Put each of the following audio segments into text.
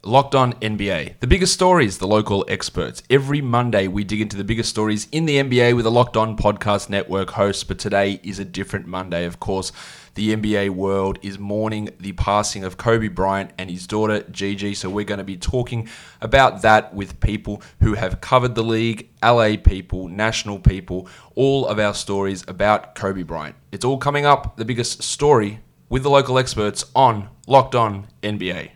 Locked On NBA, the biggest stories, the local experts. Every Monday, we dig into the biggest stories in the NBA with a Locked On Podcast Network host, but today is a different Monday, of course. The NBA world is mourning the passing of Kobe Bryant and his daughter, Gigi, so we're going to be talking about that with people who have covered the league, LA people, national people, all of our stories about Kobe Bryant. It's all coming up, the biggest story, with the local experts on Locked On NBA.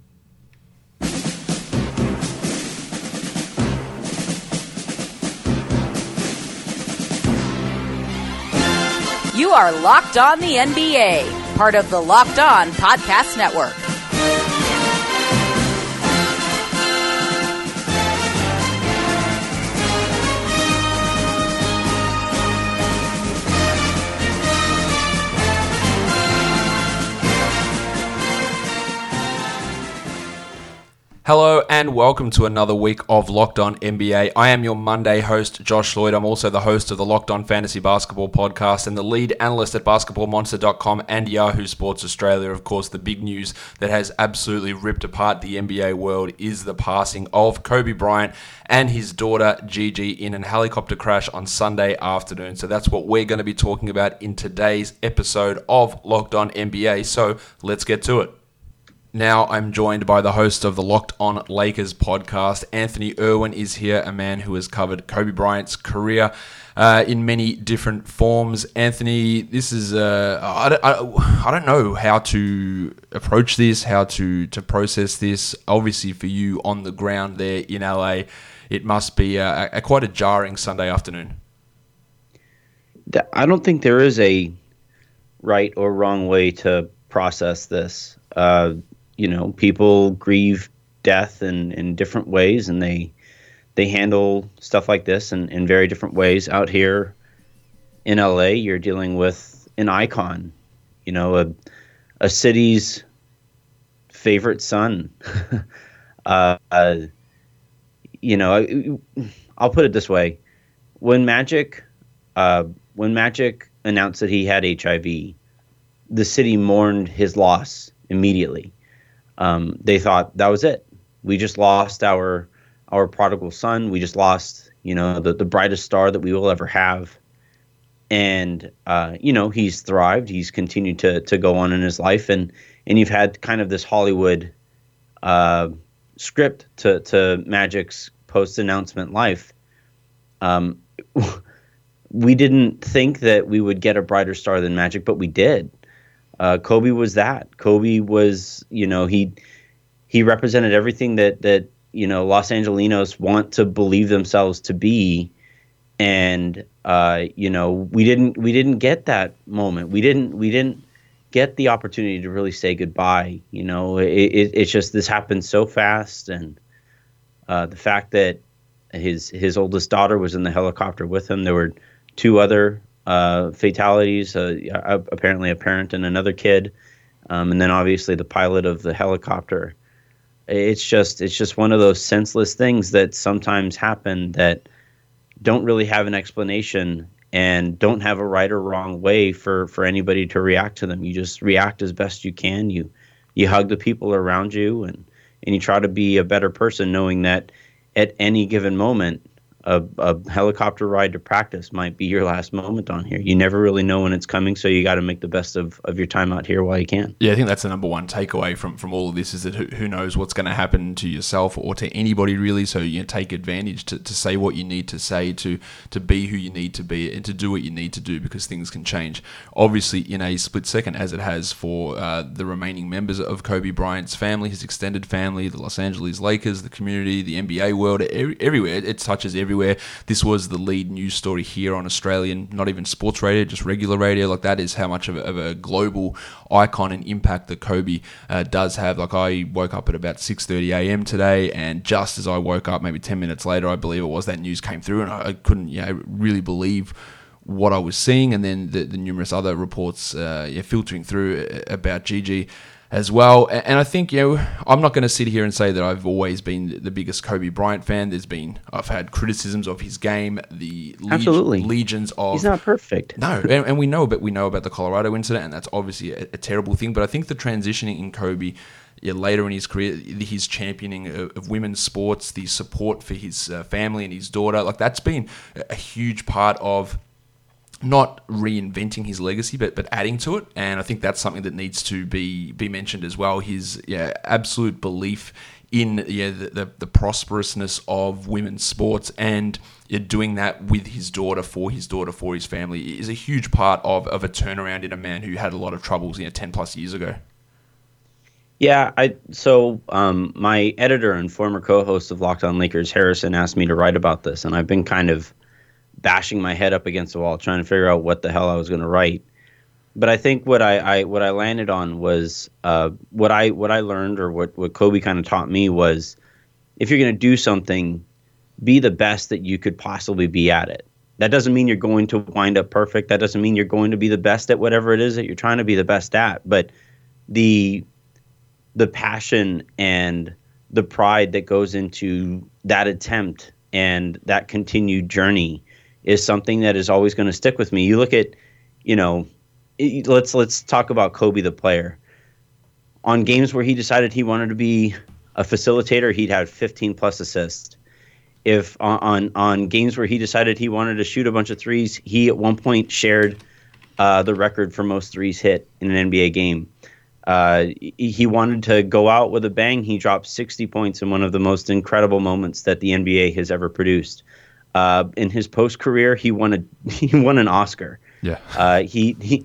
You are Locked On the NBA, part of the Locked On Podcast Network. Hello and welcome to another week of Locked On NBA. I am your Monday host, Josh Lloyd. I'm also the host of the Locked On Fantasy Basketball podcast and the lead analyst at basketballmonster.com and Yahoo Sports Australia. Of course, the big news that has absolutely ripped apart the NBA world is the passing of Kobe Bryant and his daughter, Gigi, in a helicopter crash on Sunday afternoon. So that's what we're going to be talking about in today's episode of Locked On NBA. So let's get to it. Now I'm joined by the host of the Locked On Lakers podcast. Anthony Irwin is here, a man who has covered Kobe Bryant's career in many different forms. Anthony, this is I don't know how to approach this, how to process this. Obviously, for you on the ground there in LA, it must be quite a jarring Sunday afternoon. I don't think there is a right or wrong way to process this. People grieve death in different ways, and they handle stuff like this in very different ways. Out here in LA, you're dealing with an icon, a city's favorite son. I'll put it this way: when Magic announced that he had HIV, the city mourned his loss immediately. They thought that was it. We just lost our prodigal son. We just lost, the brightest star that we will ever have. And, he's thrived. He's continued to go on in his life. And you've had kind of this Hollywood script to Magic's post-announcement life. We didn't think that we would get a brighter star than Magic, but we did. Kobe was that. Kobe was, he represented everything that Los Angelinos want to believe themselves to be, and we didn't get that moment. We didn't get the opportunity to really say goodbye. It's just this happened so fast, and the fact that his oldest daughter was in the helicopter with him. There were two other fatalities, apparently a parent and another kid, and then obviously the pilot of the helicopter. It's just one of those senseless things that sometimes happen that don't really have an explanation and don't have a right or wrong way for anybody to react to them. You just react as best you can. You hug the people around you, and you try to be a better person, knowing that at any given moment, a helicopter ride to practice might be your last moment on here. You never really know when it's coming, so you got to make the best of your time out here while you can. Yeah, I think that's the number one takeaway from all of this, is that who knows what's going to happen to yourself or to anybody really, so take advantage to say what you need to say, to be who you need to be, and to do what you need to do, because things can change, obviously, in a split second, as it has for the remaining members of Kobe Bryant's family, his extended family, the Los Angeles Lakers, the community, the NBA world, everywhere. It touches everywhere. This was the lead news story here on Australian, not even sports radio, just regular radio. Like, that is how much of a global icon and impact that Kobe does have. Like, I woke up at about 6:30 a.m. today, and just as I woke up, maybe 10 minutes later, I believe it was, that news came through, and I couldn't really believe what I was seeing. And then the numerous other reports filtering through about Gigi. as well. And I think, I'm not going to sit here and say that I've always been the biggest Kobe Bryant fan. I've had criticisms of his game, Absolutely. legions of... He's not perfect. No, and we know about the Colorado incident, and that's obviously a terrible thing. But I think the transitioning in Kobe, later in his career, his championing of women's sports, the support for his family and his daughter, like that's been a huge part of not reinventing his legacy, but adding to it. And I think that's something that needs to be mentioned as well. His absolute belief in the prosperousness of women's sports, and doing that with his daughter, for his family, is a huge part of a turnaround in a man who had a lot of troubles 10 plus years ago. Yeah, my editor and former co-host of Locked On Lakers, Harrison, asked me to write about this, and I've been kind of bashing my head up against the wall, trying to figure out what the hell I was going to write. But I think what I landed on was what I learned, or what Kobe kind of taught me, was if you're going to do something, be the best that you could possibly be at it. That doesn't mean you're going to wind up perfect. That doesn't mean you're going to be the best at whatever it is that you're trying to be the best at. But the passion and the pride that goes into that attempt and that continued journey is something that is always going to stick with me. You look at, let's talk about Kobe the player. On games where he decided he wanted to be a facilitator, he'd have 15 plus assists. If on games where he decided he wanted to shoot a bunch of threes, he at one point shared the record for most threes hit in an NBA game. He wanted to go out with a bang. He dropped 60 points in one of the most incredible moments that the NBA has ever produced. In his post career, he won an Oscar. Yeah. He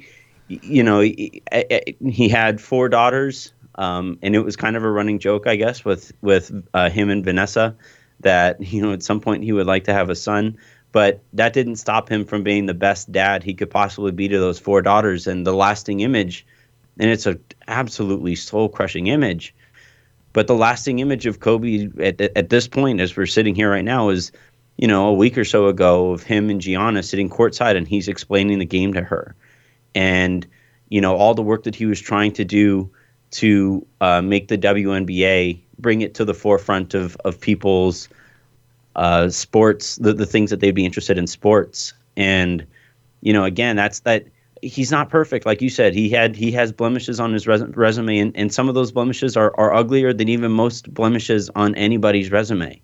had 4 daughters, and it was kind of a running joke, I guess, with him and Vanessa, that at some point he would like to have a son. But that didn't stop him from being the best dad he could possibly be to those 4 daughters. And the lasting image, and it's an absolutely soul-crushing image, but the lasting image of Kobe at this point, as we're sitting here right now, is a week or so ago of him and Gianna sitting courtside, and he's explaining the game to her. And, all the work that he was trying to do to make the WNBA, bring it to the forefront of people's sports, the things that they'd be interested in sports. And, again, that's that. He's not perfect. Like you said, he has blemishes on his resume, and some of those blemishes are uglier than even most blemishes on anybody's resume.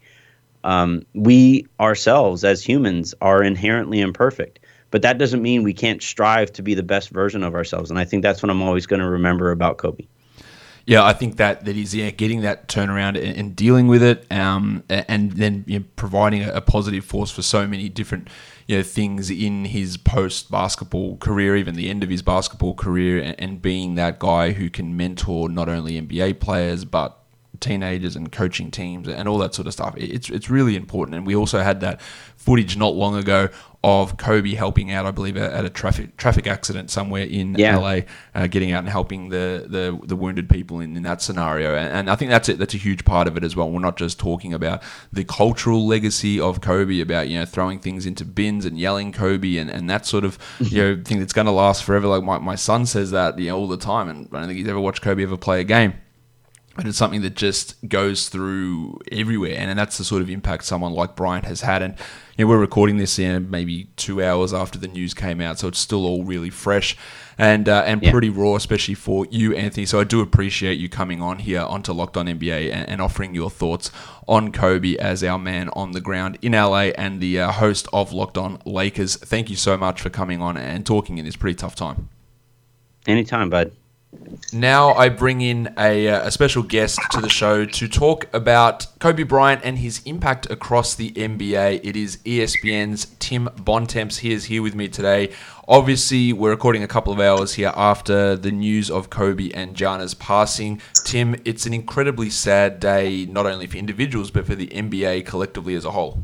We ourselves as humans are inherently imperfect, but that doesn't mean we can't strive to be the best version of ourselves. And I think that's what I'm always going to remember about Kobe. Yeah, I think that is getting that turnaround and dealing with it, and then providing a positive force for so many different things in his post-basketball career, even the end of his basketball career, and being that guy who can mentor not only NBA players but teenagers and coaching teams and all that sort of stuff. It's really important. And we also had that footage not long ago of Kobe helping out, I believe, at a traffic accident somewhere in LA, getting out and helping the wounded people in that scenario. And I think that's a huge part of it as well. We're not just talking about the cultural legacy of Kobe, about throwing things into bins and yelling Kobe and that sort of thing that's going to last forever. Like my son says that all the time, and I don't think he's ever watched Kobe ever play a game. But it's something that just goes through everywhere, and that's the sort of impact someone like Bryant has had. And we're recording this maybe 2 hours after the news came out, so it's still all really fresh and pretty raw, especially for you, Anthony. So I do appreciate you coming on here onto Locked On NBA and offering your thoughts on Kobe as our man on the ground in LA and the host of Locked On Lakers. Thank you so much for coming on and talking in this pretty tough time. Anytime, bud. Now I bring in a special guest to the show to talk about Kobe Bryant and his impact across the NBA. It is ESPN's Tim Bontemps. He is here with me today. Obviously, we're recording a couple of hours here after the news of Kobe and Gianna's passing. Tim, it's an incredibly sad day, not only for individuals, but for the NBA collectively as a whole.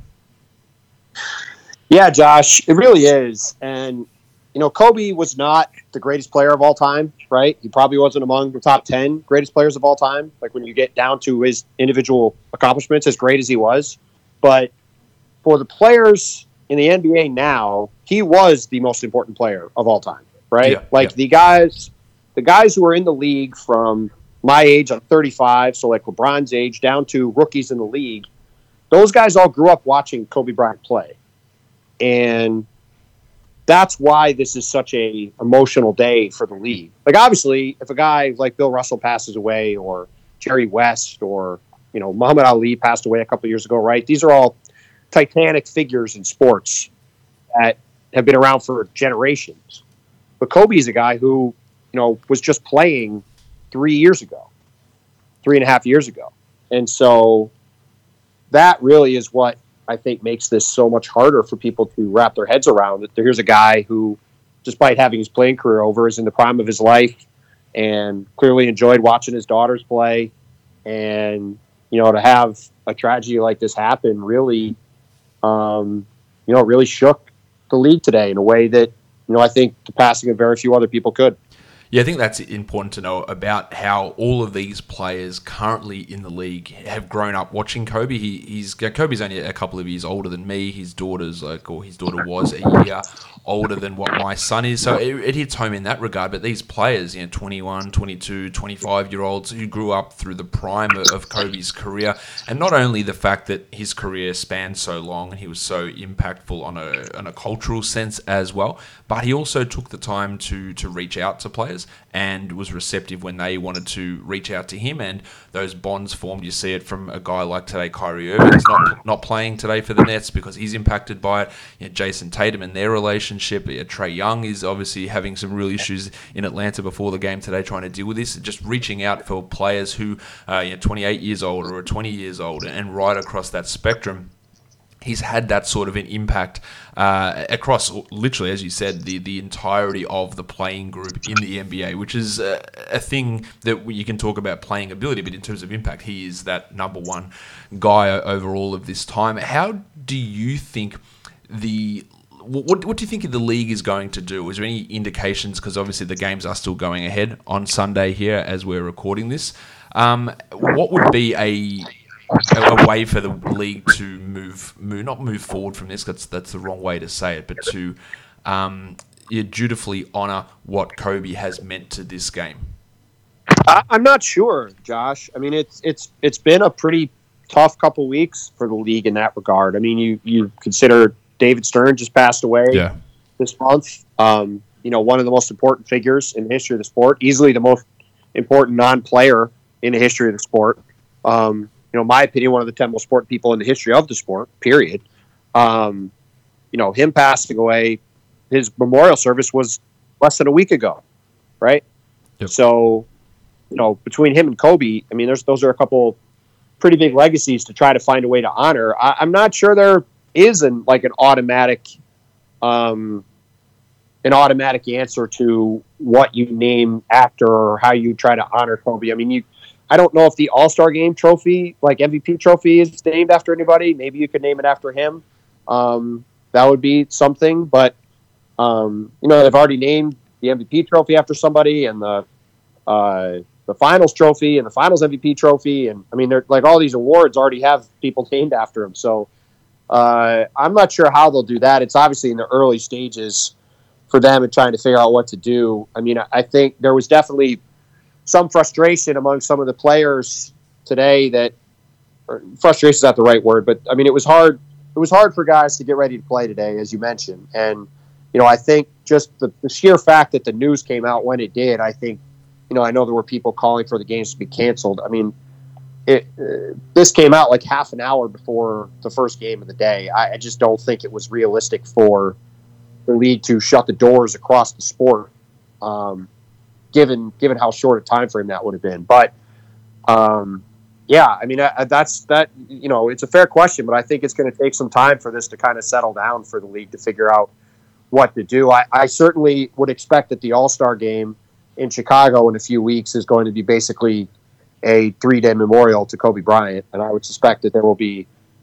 Yeah, Josh, it really is. And Kobe was not the greatest player of all time, right? He probably wasn't among the top 10 greatest players of all time. Like when you get down to his individual accomplishments, as great as he was. But for the players in the NBA now, he was the most important player of all time, right? The guys who were in the league from my age, I'm 35, so like LeBron's age, down to rookies in the league, those guys all grew up watching Kobe Bryant play. And that's why this is such a emotional day for the league. Like, obviously, if a guy like Bill Russell passes away, or Jerry West, or, Muhammad Ali passed away a couple of years ago, right? These are all titanic figures in sports that have been around for generations. But Kobe is a guy who, was just playing 3.5 years ago. And so that really is what I think makes this so much harder for people to wrap their heads around. That here's a guy who, despite having his playing career over, is in the prime of his life and clearly enjoyed watching his daughters play. And, to have a tragedy like this happen really, really shook the league today in a way that, I think the passing of very few other people could. Yeah, I think that's important to know about how all of these players currently in the league have grown up watching Kobe. Kobe's only a couple of years older than me. His daughter was a year older than what my son is. So it hits home in that regard. But these players, 21, 22, 25-year-olds who grew up through the prime of Kobe's career, and not only the fact that his career spanned so long and he was so impactful on a cultural sense as well, but he also took the time to reach out to players and was receptive when they wanted to reach out to him, and those bonds formed. You see it from a guy like today, Kyrie Irving is not playing today for the Nets because he's impacted by it. Jason Tatum and their relationship. Trae Young is obviously having some real issues in Atlanta before the game today, trying to deal with this. Just reaching out for players who 28 years old or 20 years old, and right across that spectrum. He's had that sort of an impact across, literally, as you said, the entirety of the playing group in the NBA, which is a thing that you can talk about playing ability, but in terms of impact, he is that number one guy over all of this time. How do you think what do you think the league is going to do? Is there any indications, because obviously the games are still going ahead on Sunday here as we're recording this, what would be a way for the league to not move forward from this, that's the wrong way to say it, but to dutifully honour what Kobe has meant to this game? I'm not sure, Josh. I mean, it's been a pretty tough couple weeks for the league in that regard. I mean, you consider David Stern just passed away this month. One of the most important figures in the history of the sport, easily the most important non-player in the history of the sport. In my opinion, one of the 10 most important people in the history of the sport, period. Him passing away, his memorial service was less than a week ago, right? Yep. So, between him and Kobe, I mean, those are a couple pretty big legacies to try to find a way to honor. I'm not sure there is an automatic answer to what you name after or how you try to honor Kobe. I mean, I don't know if the All-Star Game trophy, like MVP trophy, is named after anybody. Maybe you could name it after him. That would be something. But, they've already named the MVP trophy after somebody, and the Finals trophy and the Finals MVP trophy. And, I mean, they're like all these awards already have people named after him. So I'm not sure how they'll do that. It's obviously in the early stages for them and trying to figure out what to do. I mean, I think there was definitely some frustration among some of the players today frustration is not the right word, but I mean, it was hard for guys to get ready to play today, as you mentioned. And, I think just the sheer fact that the news came out when it did, I think, I know there were people calling for the games to be canceled. I mean, this came out like half an hour before the first game of the day. I just don't think it was realistic for the league to shut the doors across the sport, given how short a time frame that would have been. But I mean, that's it's a fair question, but I think it's going to take some time for this to kind of settle down for the league to figure out what to do. I certainly would expect that the All-Star Game in Chicago in a few weeks is going to be basically a 3-day memorial to Kobe Bryant, and I would suspect that there will be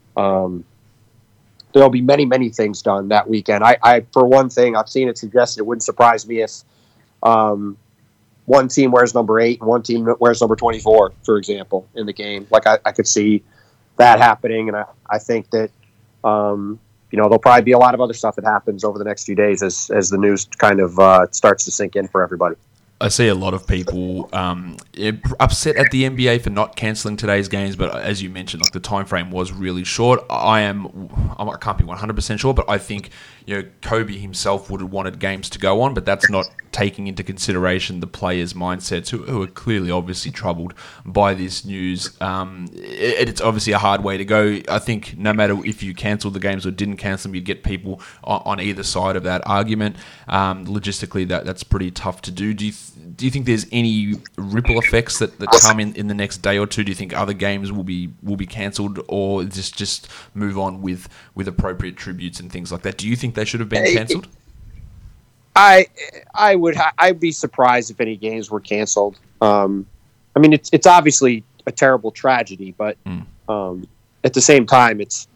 many, many things done that weekend. I for one thing, I've seen it suggested it wouldn't surprise me if one team wears number 8 and one team wears number 24, for example, in the game. Like I could see that happening, and I think that there'll probably be a lot of other stuff that happens over the next few days as the news kind of starts to sink in for everybody. I see a lot of people upset at the NBA for not cancelling today's games, but as you mentioned, like the time frame was really short. I can't be 100% sure, but I think Kobe himself would have wanted games to go on, but that's not taking into consideration the players' mindsets who are clearly obviously troubled by this news. It's obviously a hard way to go. I think no matter if you cancelled the games or didn't cancel them, you'd get people on either side of that argument. Logistically, that's pretty tough to do. Do you think there's any ripple effects that come in the next day or two? Do you think other games will be cancelled, or just move on with appropriate tributes and things like that? Do you think they should have been cancelled? I'd be surprised if any games were canceled. I mean, it's obviously a terrible tragedy, but at the same time, it's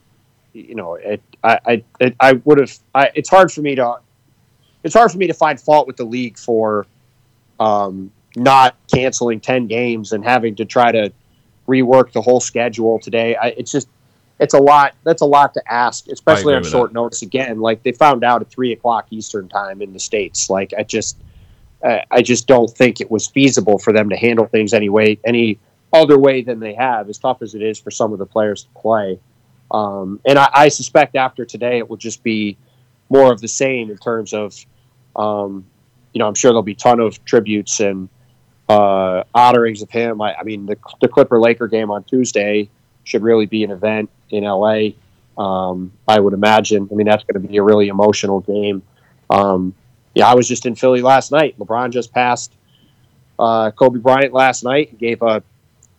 it's hard for me to find fault with the league for not canceling 10 games and having to try to rework the whole schedule today. It's a lot. That's a lot to ask, especially on short notice. Again, like they found out at 3:00 Eastern time in the States. Like I just don't think it was feasible for them to handle things any other way than they have, as tough as it is for some of the players to play. And I suspect after today, it will just be more of the same in terms of, I'm sure there'll be a ton of tributes and honorings of him. I mean, the Clipper-Laker game on Tuesday should really be an event in LA. I would imagine. I mean, that's going to be a really emotional game. I was just in Philly last night. LeBron just passed Kobe Bryant last night and gave a,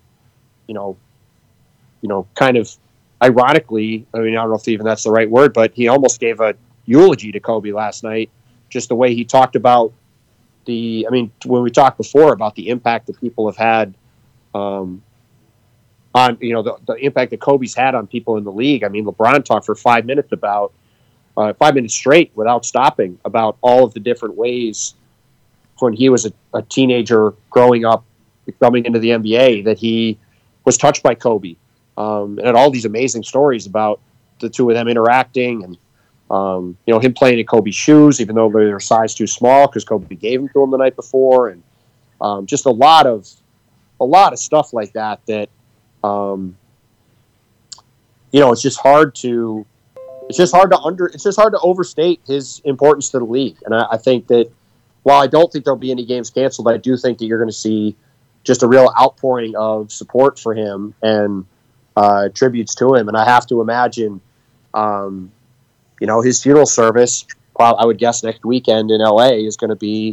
kind of ironically, I mean, I don't know if even that's the right word, but he almost gave a eulogy to Kobe last night. Just the way he talked about when we talked before about the impact that people have had on, the impact that Kobe's had on people in the league. I mean, LeBron talked for 5 minutes about 5 minutes straight without stopping about all of the different ways when he was a teenager growing up, coming into the NBA, that he was touched by Kobe. And had all these amazing stories about the two of them interacting and, him playing in Kobe's shoes, even though they were size too small because Kobe gave them to him the night before. And just a lot of stuff like that, it's just hard to overstate his importance to the league. And I think that while I don't think there'll be any games canceled, I do think that you're going to see just a real outpouring of support for him and tributes to him. And I have to imagine, his funeral service, I would guess next weekend in LA, is going to be,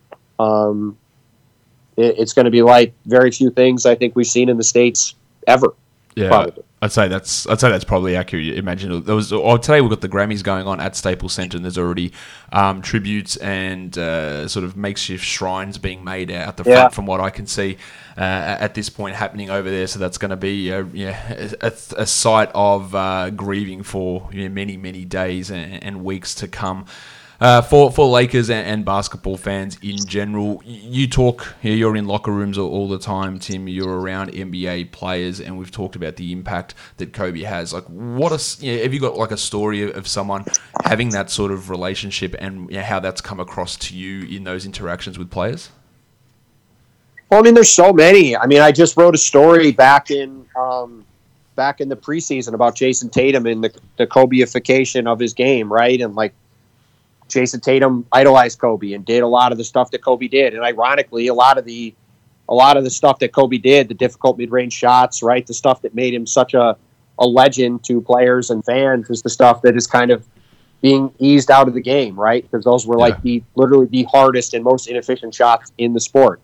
it's going to be like very few things I think we've seen in the States ever. Yeah, probably. I'd say that's probably accurate. Imagine today we've got the Grammys going on at Staples Center, and there's already tributes and sort of makeshift shrines being made out the front, from what I can see at this point happening over there. So that's going to be a sight of grieving for many, many days and weeks to come. For Lakers and basketball fans in general, you're in locker rooms all the time, Tim. You're around NBA players, and we've talked about the impact that Kobe has. Like, have you got like a story of someone having that sort of relationship and how that's come across to you in those interactions with players? Well, I mean, there's so many. I mean, I just wrote a story back in the preseason about Jason Tatum and the Kobe-ification of his game, right? And like, Jason Tatum idolized Kobe and did a lot of the stuff that Kobe did. And ironically, a lot of the stuff that Kobe did, the difficult mid-range shots, right, the stuff that made him such a legend to players and fans, is the stuff that is kind of being eased out of the game, right? Because those were literally the hardest and most inefficient shots in the sport.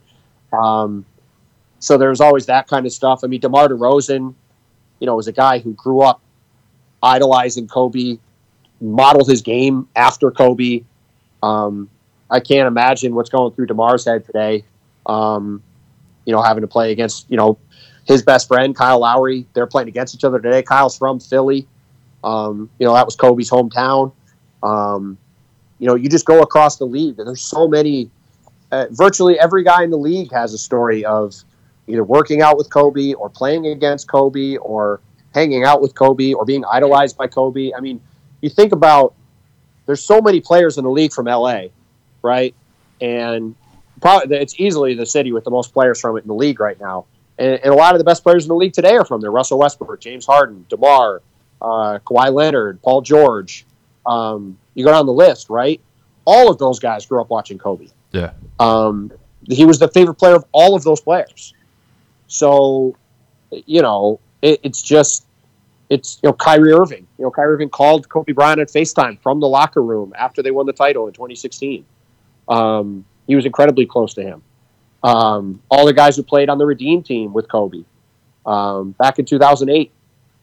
So there's always that kind of stuff. I mean, DeMar DeRozan, was a guy who grew up idolizing Kobe, modeled his game after Kobe. I can't imagine what's going through DeMar's head today. Having to play against, his best friend, Kyle Lowry. They're playing against each other today. Kyle's from Philly. That was Kobe's hometown. You just go across the league, and there's so many. Virtually every guy in the league has a story of either working out with Kobe or playing against Kobe or hanging out with Kobe or being idolized by Kobe. I mean, you think about, there's so many players in the league from LA, right? And probably it's easily the city with the most players from it in the league right now. And a lot of the best players in the league today are from there. Russell Westbrook, James Harden, DeMar, Kawhi Leonard, Paul George. You go down the list, right? All of those guys grew up watching Kobe. Yeah. He was the favorite player of all of those players. So, it's Kyrie Irving. Kyrie Irving called Kobe Bryant on FaceTime from the locker room after they won the title in 2016. He was incredibly close to him. All the guys who played on the Redeem team with Kobe back in 2008.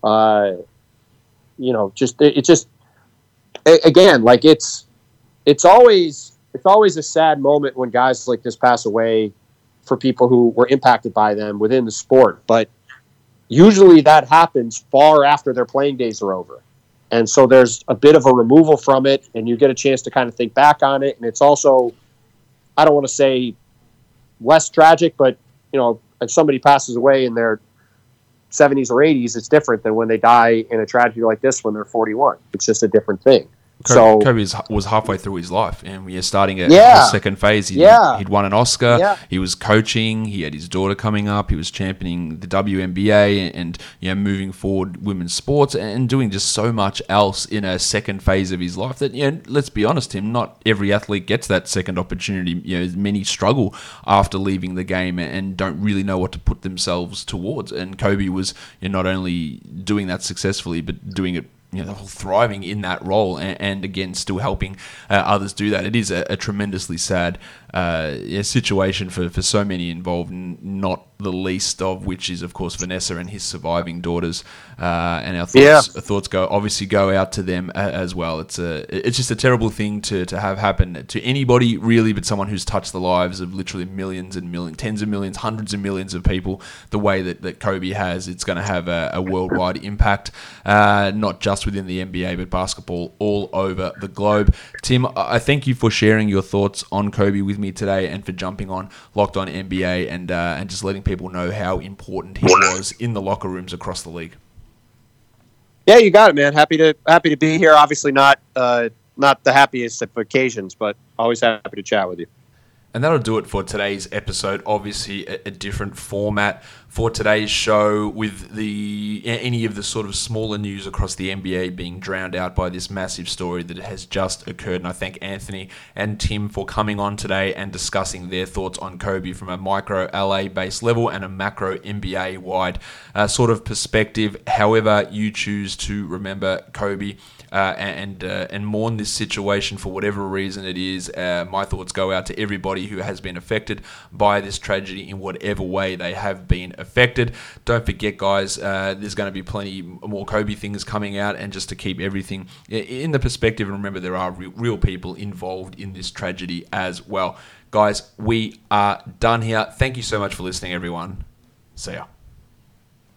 It's always a sad moment when guys like this pass away for people who were impacted by them within the sport. But usually that happens far after their playing days are over. And so there's a bit of a removal from it, and you get a chance to kind of think back on it. And it's also, I don't want to say less tragic, but, if somebody passes away in their 70s or 80s, it's different than when they die in a tragedy like this when they're 41. It's just a different thing. Kobe was halfway through his life, and we are starting at the second phase. He'd won an Oscar. Yeah. He was coaching. He had his daughter coming up. He was championing the WNBA and moving forward women's sports and doing just so much else in a second phase of his life that let's be honest, Tim, not every athlete gets that second opportunity. Many struggle after leaving the game and don't really know what to put themselves towards. And Kobe was not only doing that successfully, but doing it thriving in that role and again still helping others do that. It is a tremendously sad situation for so many involved, not the least of which is of course Vanessa and his surviving daughters, and our thoughts go out to them as well. It's just a terrible thing to have happen to anybody really, but someone who's touched the lives of literally millions and millions, tens of millions, hundreds of millions of people the way that Kobe has. It's going to have a worldwide impact, not just within the NBA but basketball all over the globe. Tim, I thank you for sharing your thoughts on Kobe with me today and for jumping on Locked On NBA and just letting people know how important he was in the locker rooms across the league. Yeah, you got it, man. Happy to be here. Obviously not the happiest of occasions, but always happy to chat with you. And that'll do it for today's episode. Obviously, a different format for today's show with any of the sort of smaller news across the NBA being drowned out by this massive story that has just occurred. And I thank Anthony and Tim for coming on today and discussing their thoughts on Kobe from a micro LA-based level and a macro NBA-wide sort of perspective. However you choose to remember Kobe and mourn this situation for whatever reason it is, my thoughts go out to everybody who has been affected by this tragedy in whatever way they have been affected. Don't forget, guys, there's going to be plenty more Kobe things coming out, and just to keep everything in the perspective, and remember there are real people involved in this tragedy as well. Guys, we are done here. Thank you so much for listening, everyone. See ya.